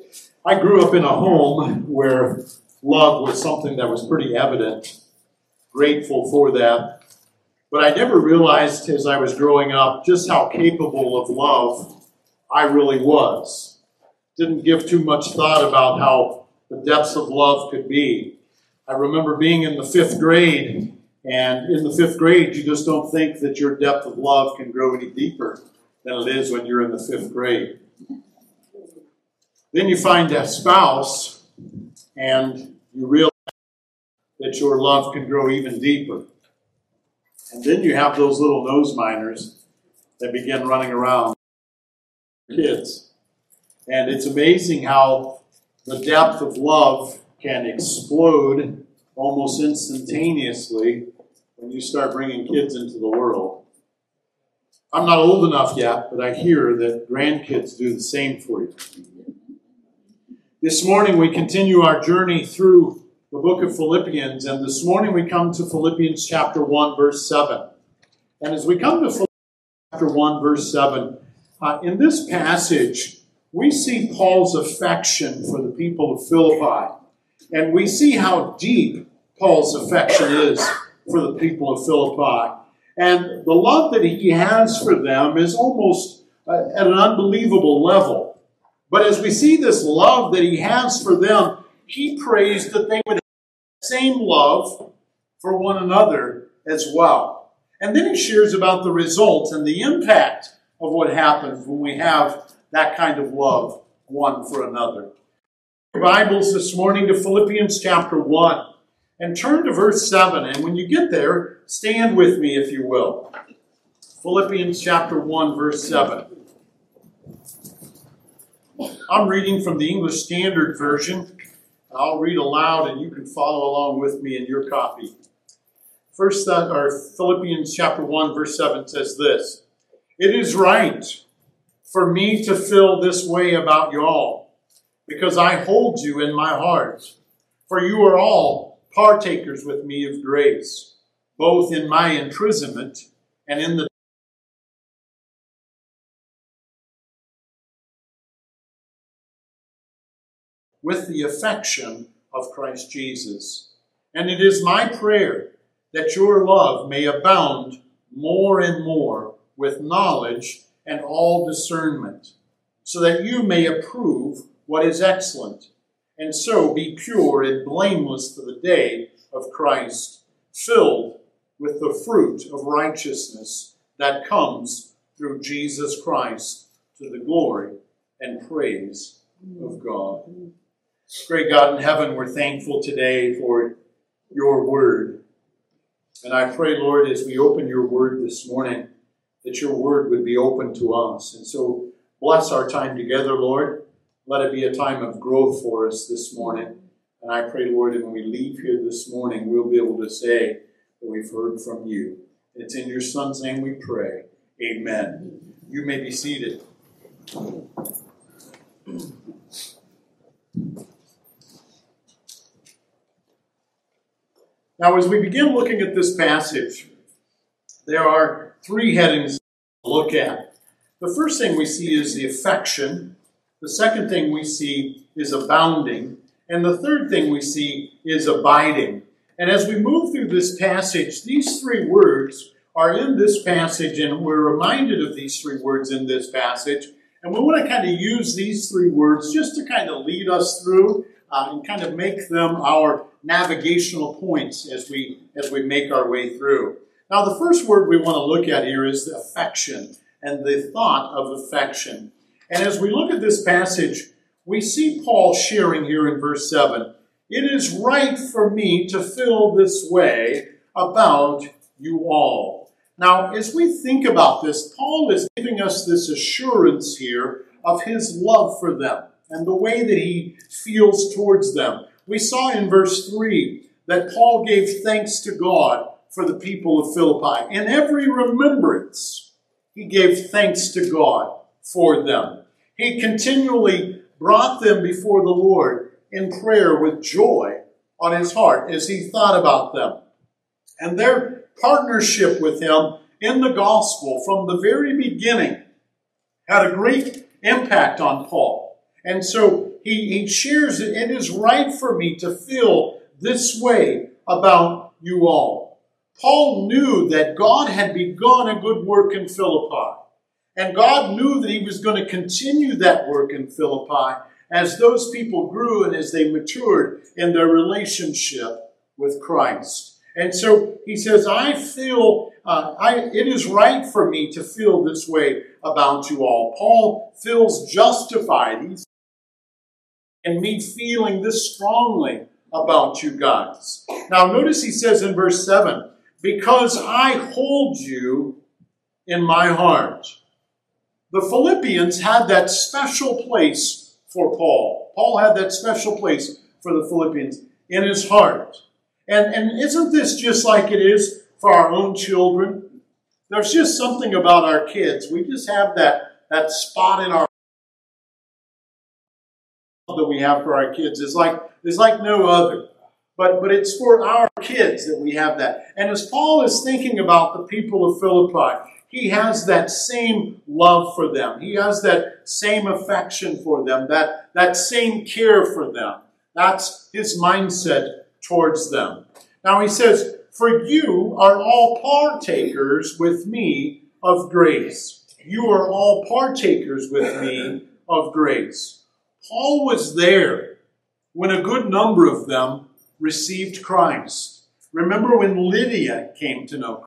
I grew up in a home where love was something that was pretty evident. Grateful for that. But I never realized as I was growing up just how capable of love I really was. Didn't give too much thought about how the depths of love could be. I remember being in the 5th grade, and in the 5th grade, you just don't think that your depth of love can grow any deeper than it is when you're in the 5th grade. Then you find a spouse, and you realize that your love can grow even deeper. And then you have those little nose miners that begin running around kids. And it's amazing how the depth of love can explode almost instantaneously when you start bringing kids into the world. I'm not old enough yet, but I hear that grandkids do the same for you. This morning we continue our journey through the book of Philippians, and this morning we come to Philippians chapter 1, verse 7. And as we come to Philippians chapter 1, verse 7, in this passage, we see Paul's affection for the people of Philippi. And we see how deep Paul's affection is for the people of Philippi. And the love that he has for them is almost at an unbelievable level. But as we see this love that he has for them, he prays that they would have the same love for one another as well. And then he shares about the results and the impact of what happens when we have that kind of love one for another. Your Bibles this morning to Philippians chapter 1 and turn to verse 7. And when you get there, stand with me if you will. Philippians chapter 1, verse 7. I'm reading from the English Standard Version. I'll read aloud and you can follow along with me in your copy. Philippians chapter 1, verse 7 says this: "It is right for me to feel this way about you all, because I hold you in my heart. For you are all partakers with me of grace, both in my imprisonment and in the with the affection of Christ Jesus. And it is my prayer that your love may abound more and more with knowledge and all discernment, so that you may approve what is excellent, and so be pure and blameless for the day of Christ, filled with the fruit of righteousness that comes through Jesus Christ, to the glory and praise of God." Great God in heaven, we're thankful today for your word. And I pray, Lord, as we open your word this morning, that your word would be open to us. And so bless our time together, Lord. Let it be a time of growth for us this morning. And I pray, Lord, that when we leave here this morning, we'll be able to say that we've heard from you. It's in your Son's name we pray. Amen. You may be seated. Now, as we begin looking at this passage, there are 3 headings to look at. The first thing we see is the affection. The second thing we see is abounding. And the third thing we see is abiding. And as we move through this passage, these 3 words are in this passage, and we're reminded of these 3 words in this passage. And we want to kind of use these 3 words just to kind of lead us through and kind of make them our navigational points as we make our way through. Now, the first word we want to look at here is the affection and the thought of affection. And as we look at this passage, we see Paul sharing here in verse 7, "It is right for me to feel this way about you all." Now, as we think about this, Paul is giving us this assurance here of his love for them and the way that he feels towards them. We saw in verse 3 that Paul gave thanks to God for the people of Philippi. In every remembrance, he gave thanks to God for them. He continually brought them before the Lord in prayer with joy on his heart as he thought about them. And their partnership with him in the gospel from the very beginning had a great impact on Paul. And so he shares it. It is right for me to feel this way about you all. Paul knew that God had begun a good work in Philippi. And God knew that he was going to continue that work in Philippi as those people grew and as they matured in their relationship with Christ. And so he says, I feel, it is right for me to feel this way about you all. Paul feels justified in me feeling this strongly about you guys. Now notice he says in verse 7, because I hold you in my heart. The Philippians had that special place for Paul. Paul had that special place for the Philippians in his heart. And isn't this just like it is for our own children? There's just something about our kids. We just have that spot in our that we have for our kids. It's like no other. But it's for our kids that we have that. And as Paul is thinking about the people of Philippi, he has that same love for them. He has that same affection for them, that same care for them. That's his mindset towards them. Now he says, for you are all partakers with me of grace. You are all partakers with me of grace. Paul was there when a good number of them received Christ. Remember when Lydia came to know Christ?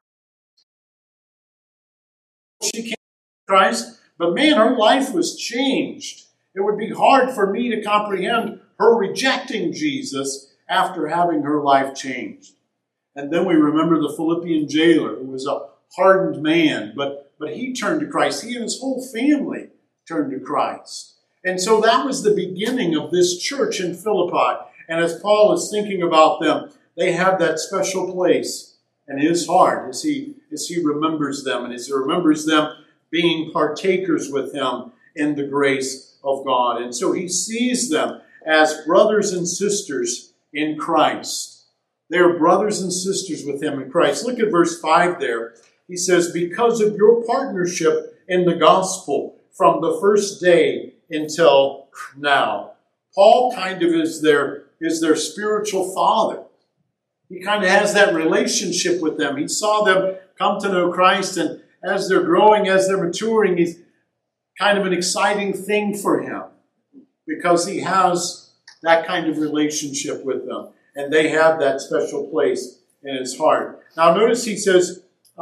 She came to Christ, but man, her life was changed. It would be hard for me to comprehend her rejecting Jesus after having her life changed. And then we remember the Philippian jailer, who was a hardened man, but he turned to Christ. He and his whole family turned to Christ. And so that was the beginning of this church in Philippi. And as Paul is thinking about them, they have that special place in his heart as he remembers them, and as he remembers them being partakers with him in the grace of God. And so he sees them as brothers and sisters in Christ. They are brothers and sisters with him in Christ. Look at verse 5 there. He says, because of your partnership in the gospel from the first day until now. Paul kind of is their spiritual father. He kind of has that relationship with them. He saw them come to know Christ, and as they're growing, as they're maturing, he's kind of an exciting thing for him because he has that kind of relationship with them, and they have that special place in his heart. Now notice he says,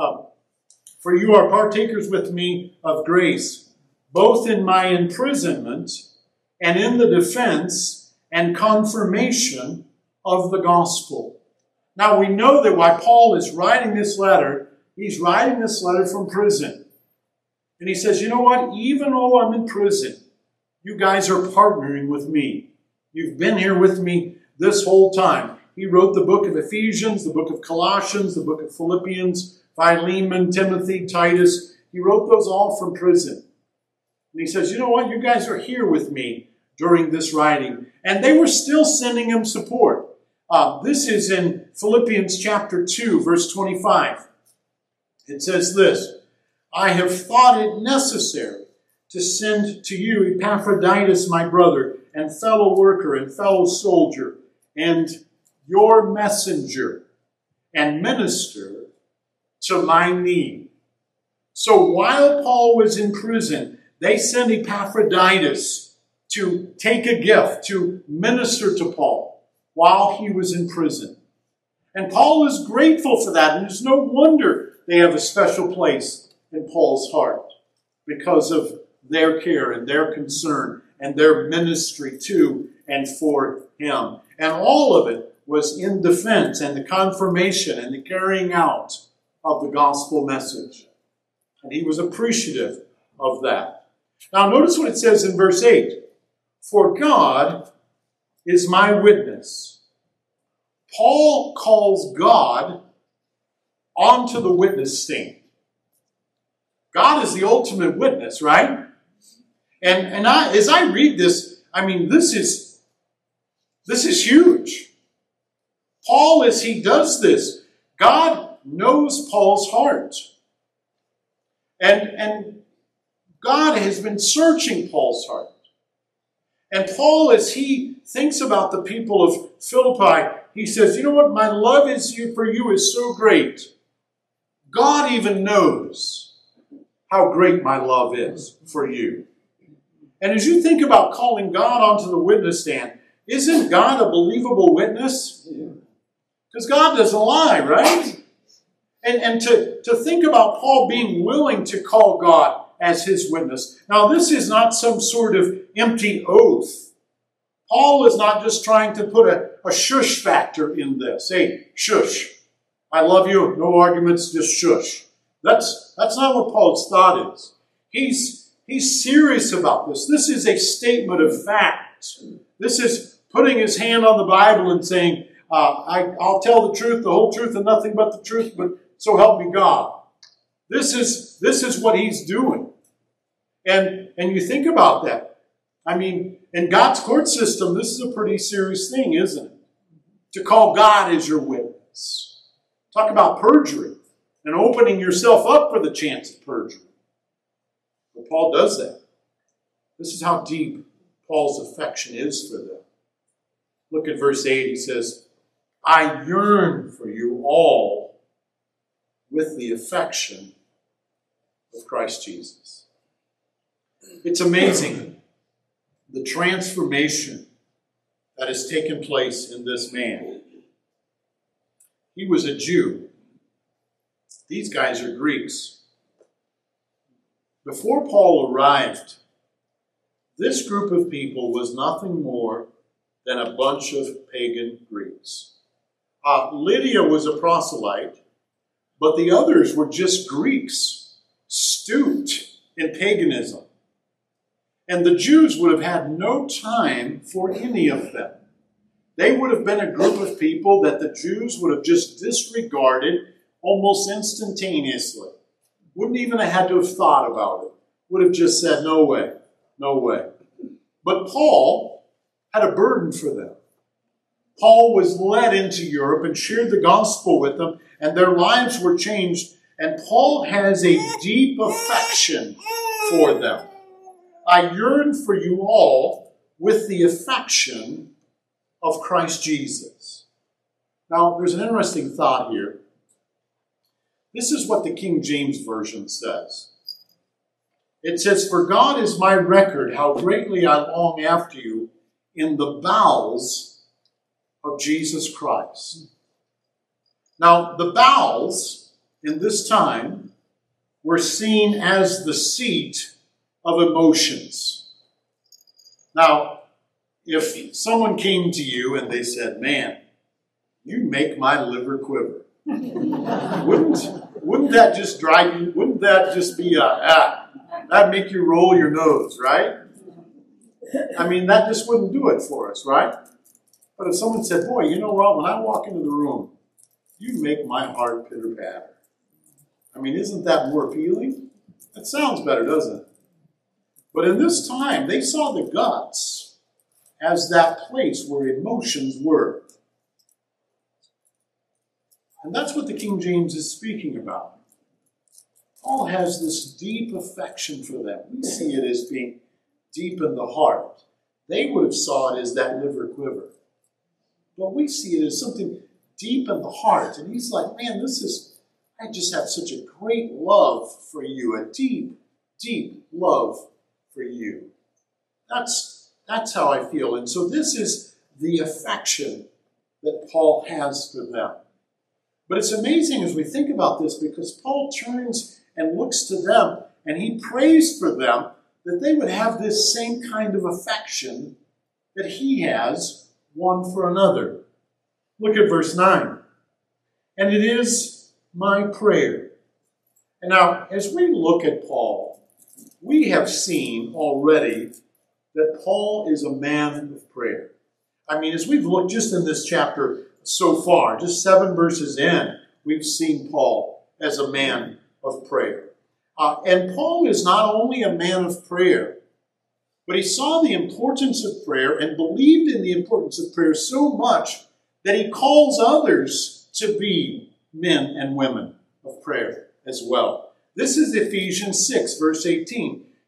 for you are partakers with me of grace, both in my imprisonment and in the defense and confirmation of the gospel. Now we know that while Paul is writing this letter, he's writing this letter from prison. And he says, you know what? Even though I'm in prison, you guys are partnering with me. You've been here with me this whole time. He wrote the book of Ephesians, the book of Colossians, the book of Philippians, Philemon, Timothy, Titus. He wrote those all from prison. And he says, you know what? You guys are here with me during this writing. And they were still sending him support. This is in Philippians chapter 2, verse 25. It says this, I have thought it necessary to send to you Epaphroditus, my brother, and fellow worker and fellow soldier, and your messenger and minister to my need. So while Paul was in prison, they sent Epaphroditus to take a gift, to minister to Paul while he was in prison. And Paul is grateful for that, and it's no wonder they have a special place in Paul's heart because of their care and their concern and their ministry to and for him. And all of it was in defense and the confirmation and the carrying out of the gospel message. And he was appreciative of that. Now notice what it says in verse 8. For God is my witness. Paul calls God onto the witness stand. God is the ultimate witness, right? And as I read this, I mean, this is huge. Paul, as he does this, God knows Paul's heart. And God has been searching Paul's heart. And Paul, as he thinks about the people of Philippi, he says, you know what? My love for you is so great. God even knows how great my love is for you. And as you think about calling God onto the witness stand, isn't God a believable witness? Because God doesn't lie, right? And to think about Paul being willing to call God as his witness. Now, this is not some sort of empty oath. Paul is not just trying to put a shush factor in this. Hey, shush. I love you. No arguments, just shush. That's not what Paul's thought is. He's serious about this. This is a statement of fact. This is putting his hand on the Bible and saying, I'll tell the truth, the whole truth, and nothing but the truth, but so help me God. This is what he's doing. And you think about that. I mean, in God's court system, this is a pretty serious thing, isn't it? To call God as your witness. Talk about perjury and opening yourself up for the chance of perjury. But Paul does that. This is how deep Paul's affection is for them. Look at verse 8. He says, I yearn for you all with the affection of Christ Jesus. It's amazing the transformation that has taken place in this man. He was a Jew. These guys are Greeks. Before Paul arrived, this group of people was nothing more than a bunch of pagan Greeks. Lydia was a proselyte, but the others were just Greeks, stooped in paganism. And the Jews would have had no time for any of them. They would have been a group of people that the Jews would have just disregarded almost instantaneously. Wouldn't even have had to have thought about it. Would have just said, no way, no way. But Paul had a burden for them. Paul was led into Europe and shared the gospel with them, and their lives were changed. And Paul has a deep affection for them. I yearn for you all with the affection of Christ Jesus. Now, there's an interesting thought here. This is what the King James Version says. It says, for God is my record, how greatly I long after you in the bowels of Jesus Christ. Now, the bowels in this time were seen as the seat of emotions. Now, if someone came to you and they said, man, you make my liver quiver, wouldn't that just drive you? Wouldn't that just be that'd make you roll your nose, right? I mean, that just wouldn't do it for us, right? But if someone said, boy, you know what, when I walk into the room, you make my heart pitter-patter. I mean, isn't that more appealing? That sounds better, doesn't it? But in this time, they saw the guts as that place where emotions were. And that's what the King James is speaking about. Paul has this deep affection for them. We see it as being deep in the heart. They would have saw it as that liver quiver. But we see it as something deep in the heart. And he's like, man, I just have such a great love for you, a deep, deep love for you. That's how I feel. And so this is the affection that Paul has for them. But it's amazing as we think about this because Paul turns and looks to them and he prays for them that they would have this same kind of affection that he has one for another. Look at verse 9. And it is my prayer. And now, as we look at Paul, we have seen already that Paul is a man of prayer. I mean, as we've looked just in this chapter so far, just 7 verses in, we've seen Paul as a man of prayer. And Paul is not only a man of prayer, but he saw the importance of prayer and believed in the importance of prayer so much that he calls others to be men and women of prayer as well. This is Ephesians 6, verse 18.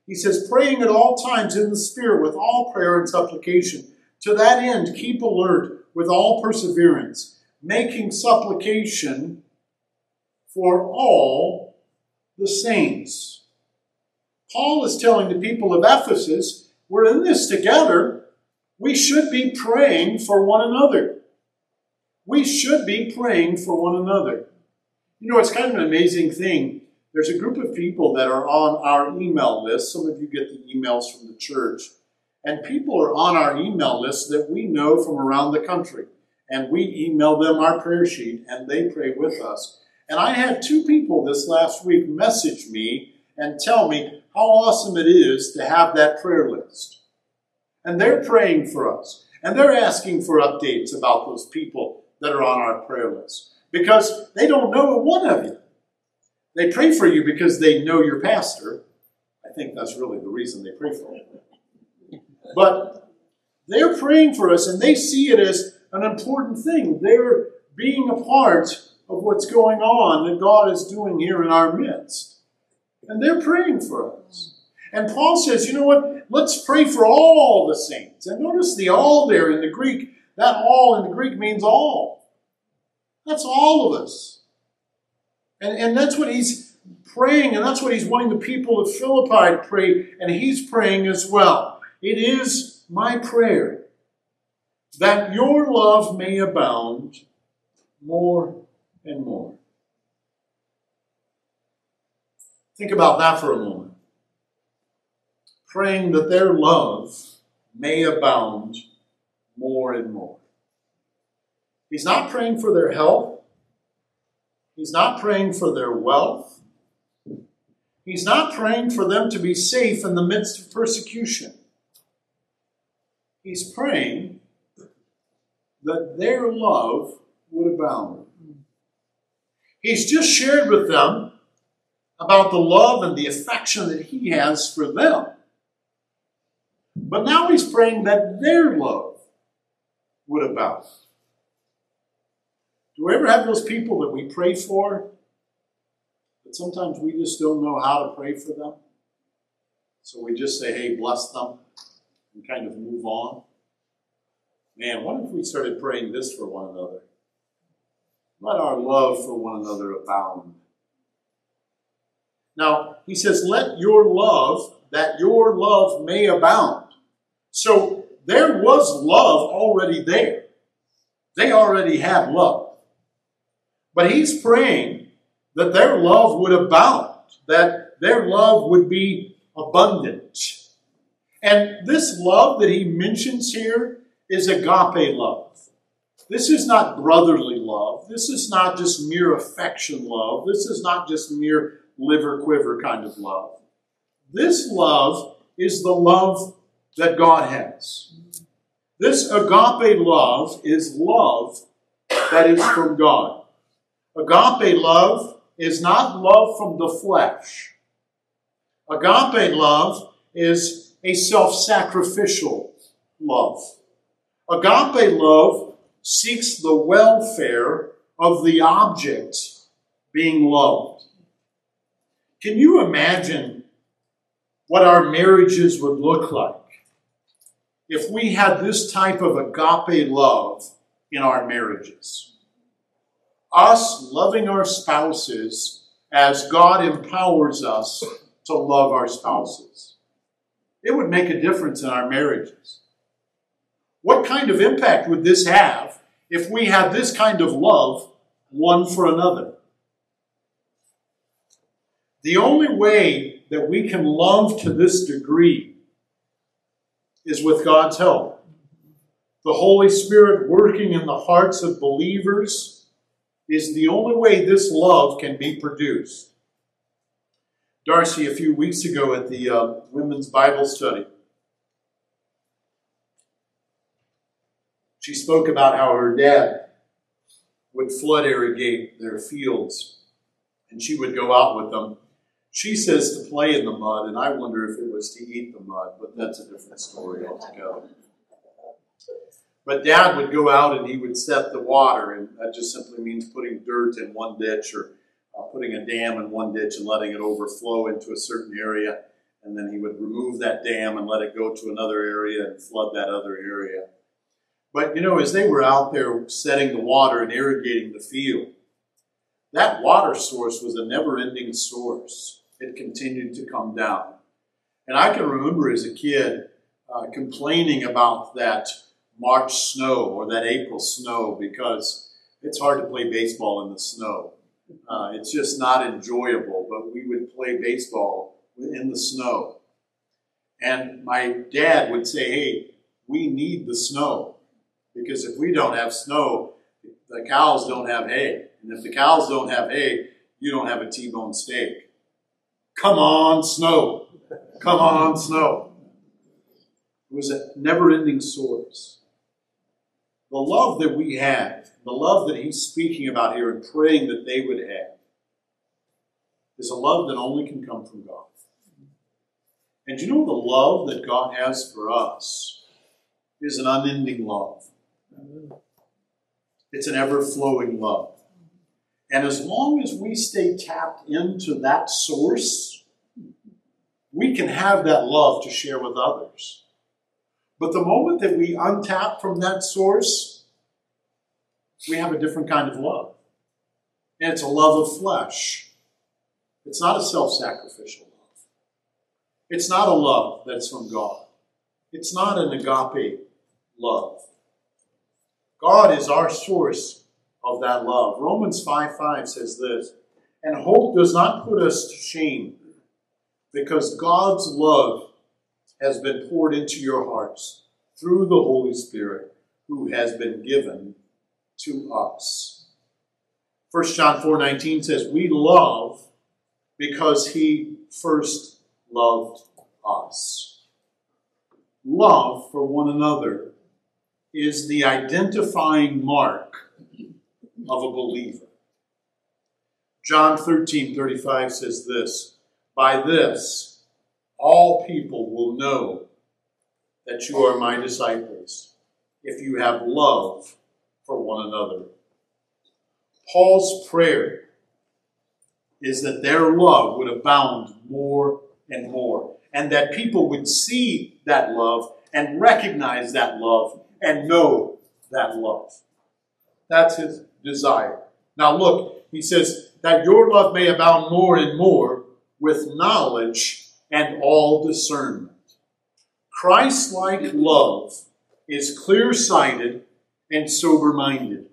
He says, praying at all times in the Spirit with all prayer and supplication. To that end, keep alert with all perseverance, making supplication for all the saints. Paul is telling the people of Ephesus, we're in this together. We should be praying for one another. We should be praying for one another. You know, it's kind of an amazing thing. There's a group of people that are on our email list. Some of you get the emails from the church. And people are on our email list that we know from around the country. And we email them our prayer sheet, and they pray with us. And I had 2 people this last week message me and tell me how awesome it is to have that prayer list. And they're praying for us. And they're asking for updates about those people that are on our prayer list. Because they don't know one of you. They pray for you because they know your pastor. I think that's really the reason they pray for you. But they're praying for us, and they see it as an important thing. They're being a part of what's going on that God is doing here in our midst. And they're praying for us. And Paul says, you know what? Let's pray for all the saints. And notice the all there in the Greek. That all in the Greek means all. That's all of us. And that's what he's praying, and that's what he's wanting the people of Philippi to pray, and he's praying as well. It is my prayer that your love may abound more and more. Think about that for a moment. Praying that their love may abound more and more. He's not praying for their health. He's not praying for their wealth. He's not praying for them to be safe in the midst of persecution. He's praying that their love would abound. He's just shared with them about the love and the affection that he has for them. But now he's praying that their love would abound. Do we ever have those people that we pray for, but sometimes we just don't know how to pray for them? So we just say, hey, bless them, and kind of move on. Man, what if we started praying this for one another? Let our love for one another abound. Now, he says, let your love, that your love may abound. So there was love already there. They already had love. But he's praying that their love would abound, that their love would be abundant. And this love that he mentions here is agape love. This is not brotherly love. This is not just mere affection love. This is not just mere liver quiver kind of love. This love is the love that God has. This agape love is love that is from God. Agape love is not love from the flesh. Agape love is a self-sacrificial love. Agape love seeks the welfare of the object being loved. Can you imagine what our marriages would look like if we had this type of agape love in our marriages? Us loving our spouses as God empowers us to love our spouses. It would make a difference in our marriages. What kind of impact would this have if we had this kind of love one for another? The only way that we can love to this degree is with God's help. The Holy Spirit working in the hearts of believers is the only way this love can be produced. Darcy, a few weeks ago at the women's Bible study, she spoke about how her dad would flood irrigate their fields, and she would go out with them. She says to play in the mud, and I wonder if it was to eat the mud, but that's a different story altogether. But Dad would go out and he would set the water, and that just simply means putting dirt in one ditch or putting a dam in one ditch and letting it overflow into a certain area. and then he would remove that dam and let it go to another area and flood that other area. But, as they were out there setting the water and irrigating the field, that water source was a never-ending source. It continued to come down. And I can remember as a kid complaining about that March snow or that April snow because it's hard to play baseball in the snow. It's just not enjoyable, but we would play baseball in the snow. And my dad would say, hey, we need the snow because if we don't have snow, the cows don't have hay. And if the cows don't have hay, you don't have a T-bone steak. Come on, snow. Come on, snow. It was a never-ending source. The love that we have, the love that he's speaking about here and praying that they would have, is a love that only can come from God. And the love that God has for us is an unending love. It's an ever-flowing love. And as long as we stay tapped into that source, we can have that love to share with others. But the moment that we untap from that source, we have a different kind of love. And it's a love of flesh. It's not a self-sacrificial love. It's not a love that's from God. It's not an agape love. God is our source of that love. Romans 5:5 says this, and hope does not put us to shame, because God's love has been poured into your hearts through the Holy Spirit who has been given to us. 1 John 4:19 says, we love because he first loved us. Love for one another is the identifying mark of a believer. John 13:35 says this, by this, all people will know that you are my disciples, if you have love for one another. Paul's prayer is that their love would abound more and more, and that people would see that love and recognize that love and know that love. That's his desire. Now look, he says that your love may abound more and more with knowledge and all discernment. Christ-like love is clear-sighted and sober-minded.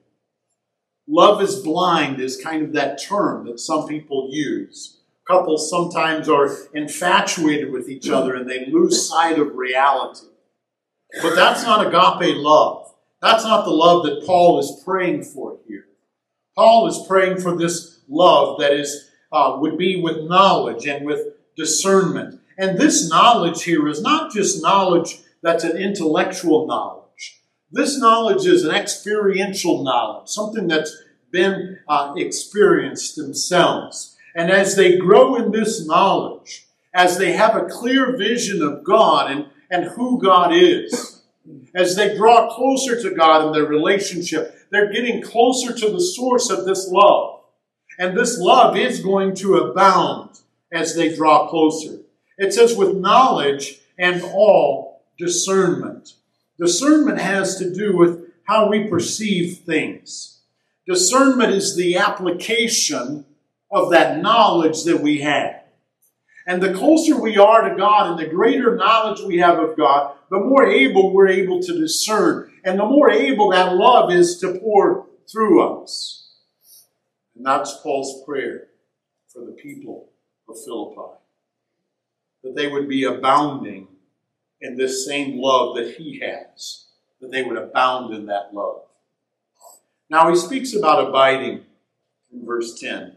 Love is blind is kind of that term that some people use. Couples sometimes are infatuated with each other and they lose sight of reality. But that's not agape love. That's not the love that Paul is praying for here. Paul is praying for this love that is would be with knowledge and with discernment. And this knowledge here is not just knowledge that's an intellectual knowledge. This knowledge is an experiential knowledge, something that's been experienced themselves. And as they grow in this knowledge, as they have a clear vision of God and who God is, as they draw closer to God in their relationship, they're getting closer to the source of this love. And this love is going to abound as they draw closer. It says with knowledge and all discernment. Discernment has to do with how we perceive things. Discernment is the application of that knowledge that we have. And the closer we are to God and the greater knowledge we have of God, the more able we're able to discern. And the more able that love is to pour through us. And that's Paul's prayer for the people of Philippi. That they would be abounding in this same love that he has. That they would abound in that love. Now he speaks about abiding in verse 10.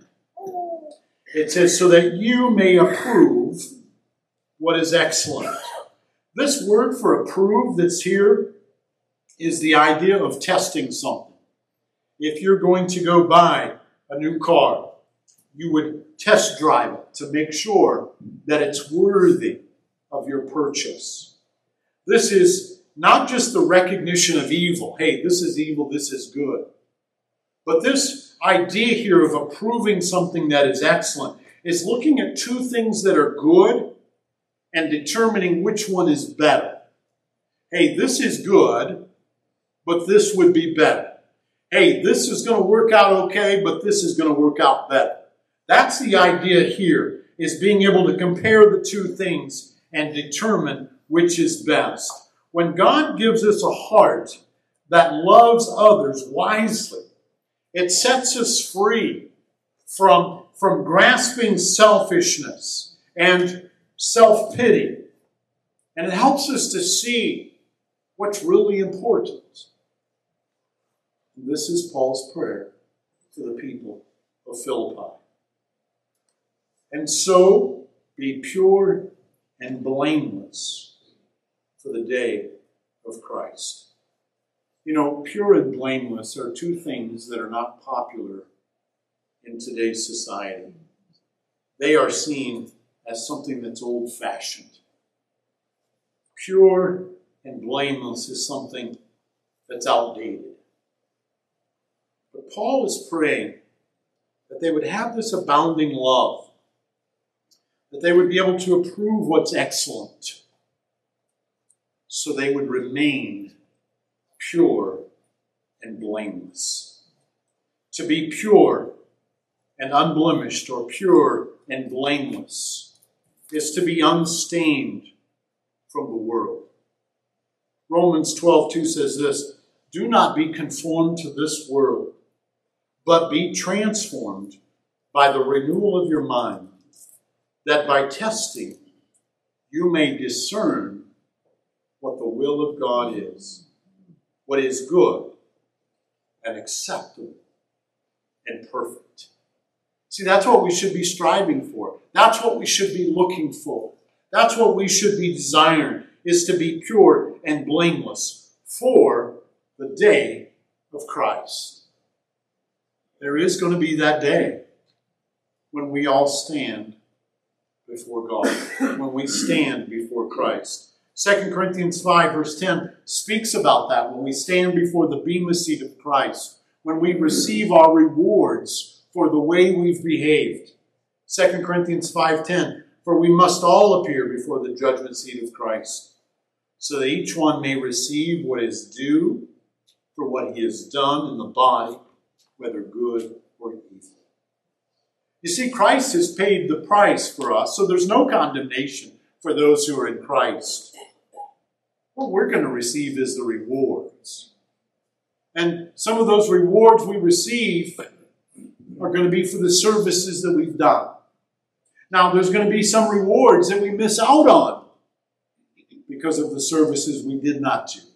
It says, so that you may approve what is excellent. This word for approve that's here is the idea of testing something. If you're going to go buy a new car, you would test drive it to make sure that it's worthy of your purchase. This is not just the recognition of evil. Hey, this is evil, this is good. But this idea here of approving something that is excellent is looking at two things that are good and determining which one is better. Hey, this is good, but this would be better. Hey, this is going to work out okay, but this is going to work out better. That's the idea here, is being able to compare the two things and determine which is best. When God gives us a heart that loves others wisely, it sets us free from grasping selfishness and self-pity. And it helps us to see what's really important. And this is Paul's prayer to the people of Philippi. And so be pure and blameless for the day of Christ. You know, pure and blameless are two things that are not popular in today's society. They are seen as something that's old-fashioned. Pure and blameless is something that's outdated. But Paul is praying that they would have this abounding love, that they would be able to approve what's excellent, so they would remain pure and blameless. To be pure and unblemished, or pure and blameless, is to be unstained from the world. Romans 12:2 says this, "Do not be conformed to this world, but be transformed by the renewal of your mind, that by testing you may discern what the will of God is, what is good and acceptable and perfect." See, that's what we should be striving for. That's what we should be looking for. That's what we should be desiring, is to be pure and blameless for the day of Christ. There is going to be that day when we all stand before God, when we stand before Christ. 2 Corinthians 5 verse 10 speaks about that, when we stand before the bema seat of Christ, when we receive our rewards for the way we've behaved. 2 Corinthians 5:10, "For we must all appear before the judgment seat of Christ, so that each one may receive what is due for what he has done in the body, whether good or evil." You see, Christ has paid the price for us, so there's no condemnation for those who are in Christ. What we're going to receive is the rewards. And some of those rewards we receive are going to be for the services that we've done. Now, there's going to be some rewards that we miss out on because of the services we did not do.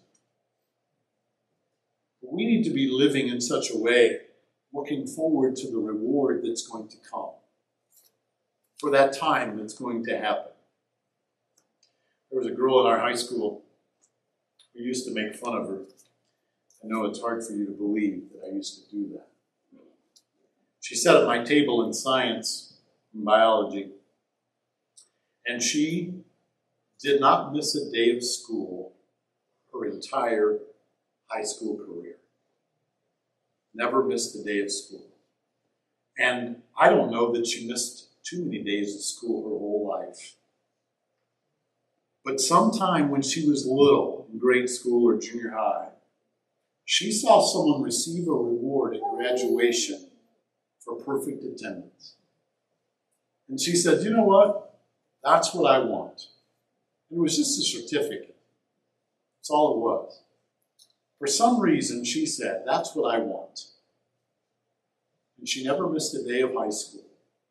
But we need to be living in such a way, looking forward to the reward that's going to come, for that time that's going to happen. There was a girl in our high school who used to make fun of her. I know it's hard for you to believe that I used to do that. She sat at my table in science and biology, and she did not miss a day of school her entire high school career. Never missed a day of school. And I don't know that she missed too many days of school her whole life. But sometime when she was little, in grade school or junior high, she saw someone receive a reward at graduation for perfect attendance. And she said, "You know what? That's what I want." And it was just a certificate. That's all it was. For some reason, she said, "That's what I want." And she never missed a day of high school.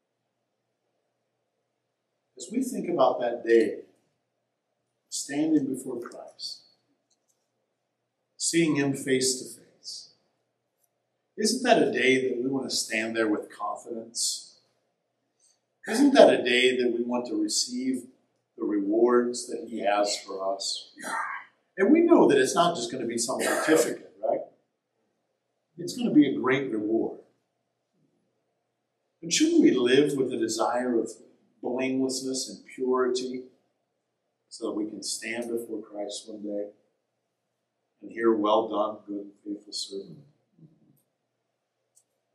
As we think about that day, standing before Christ, seeing Him face to face, isn't that a day that we want to stand there with confidence? Isn't that a day that we want to receive the rewards that He has for us? And we know that it's not just going to be some certificate, right? It's going to be a great reward. And shouldn't we live with the desire of blamelessness and purity so that we can stand before Christ one day and hear, "Well done, good and faithful servant"?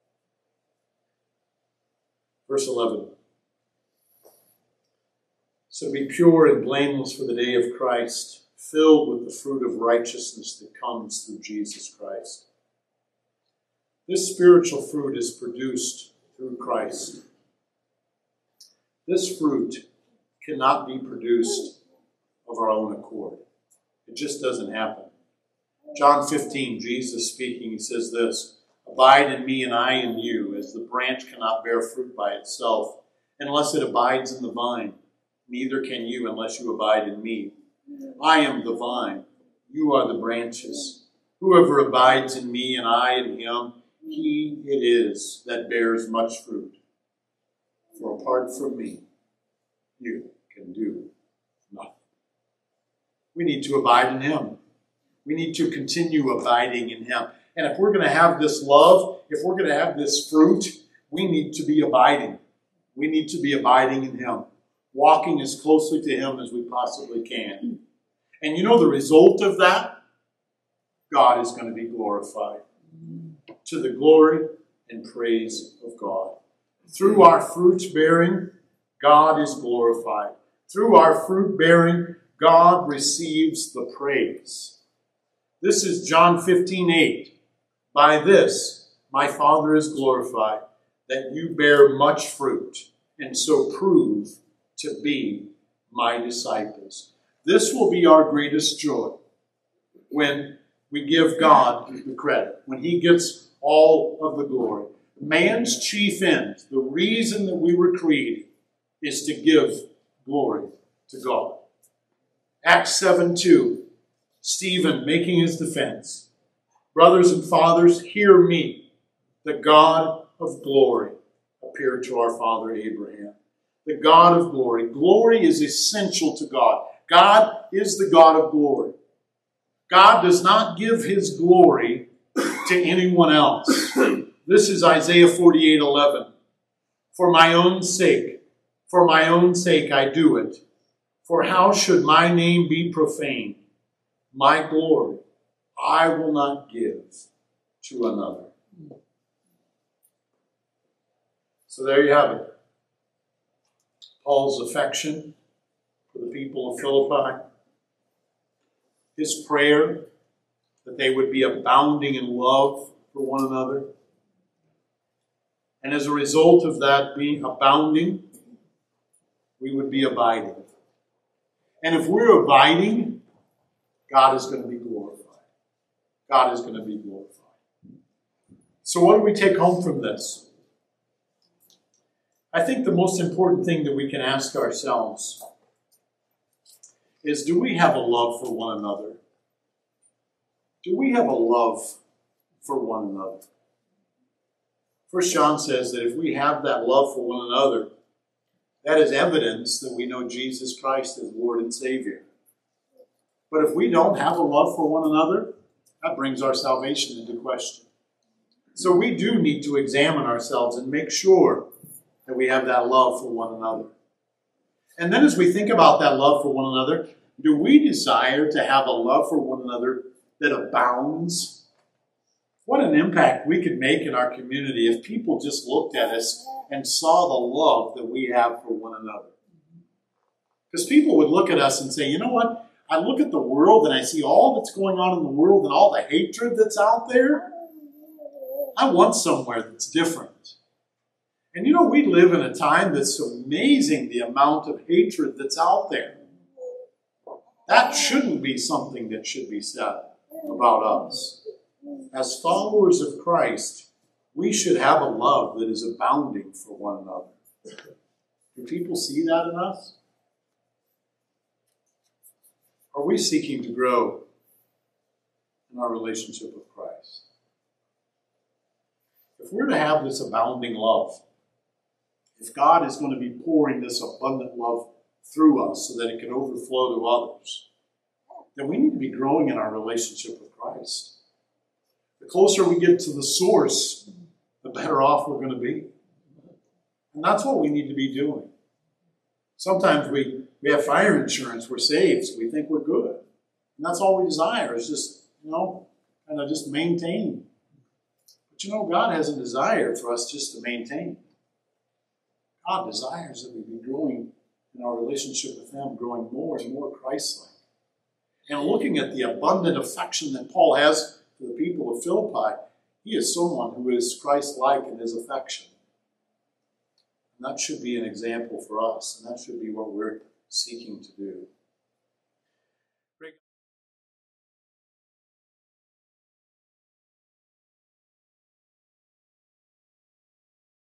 Verse 11 So be pure and blameless for the day of Christ, filled with the fruit of righteousness that comes through Jesus Christ. This spiritual fruit is produced through Christ. This fruit cannot be produced of our own accord. It just doesn't happen. John 15, Jesus speaking, he says this, "Abide in me and I in you, as the branch cannot bear fruit by itself unless it abides in the vine. Neither can you unless you abide in me. I am the vine, you are the branches. Whoever abides in me and I in him, he it is that bears much fruit. For apart from me, you can do nothing." We need to abide in him. We need to continue abiding in him. And if we're going to have this love, if we're going to have this fruit, we need to be abiding. We need to be abiding in him, walking as closely to him as we possibly can. And you know the result of that? God is going to be glorified. To the glory and praise of God. Through our fruit bearing, God is glorified. Through our fruit bearing, God receives the praise. This is John 15:8. "By this my Father is glorified, that you bear much fruit, and so prove to be my disciples." This will be our greatest joy when we give God the credit, when he gets all of the glory. Man's chief end, the reason that we were created, is to give glory to God. Acts 7:2, Stephen making his defense. "Brothers and fathers, hear me. The God of glory appeared to our father Abraham." The God of glory. Glory is essential to God. God is the God of glory. God does not give his glory to anyone else. This is Isaiah 48:11. For my own sake I do it. For how should my name be profaned? My glory I will not give to another. So there you have it. Paul's affection for the people of Philippi. His prayer that they would be abounding in love for one another. And as a result of that being abounding, we would be abiding. And if we're abiding, God is going to be glorified. God is going to be glorified. So what do we take home from this? I think the most important thing that we can ask ourselves is, do we have a love for one another? Do we have a love for one another? 1 John says that if we have that love for one another, that is evidence that we know Jesus Christ as Lord and Savior. But if we don't have a love for one another, that brings our salvation into question. So we do need to examine ourselves and make sure that we have that love for one another. And then as we think about that love for one another, do we desire to have a love for one another that abounds? What an impact we could make in our community if people just looked at us and saw the love that we have for one another. Because people would look at us and say, you know what? I look at the world and I see all that's going on in the world and all the hatred that's out there. I want somewhere that's different. And you know, we live in a time that's amazing, the amount of hatred that's out there. That shouldn't be something that should be said about us. As followers of Christ, we should have a love that is abounding for one another. Do people see that in us? Are we seeking to grow in our relationship with Christ? If we're to have this abounding love, if God is going to be pouring this abundant love through us so that it can overflow to others, then we need to be growing in our relationship with Christ. The closer we get to the source, the better off we're going to be. And that's what we need to be doing. Sometimes we have fire insurance, we're saved, so we think we're good. And that's all we desire is just, kind of just maintain. But God has a desire for us just to maintain. God desires that we be growing and our relationship with them growing more and more Christ-like. And looking at the abundant affection that Paul has for the people of Philippi, he is someone who is Christ-like in his affection. And that should be an example for us, and that should be what we're seeking to do.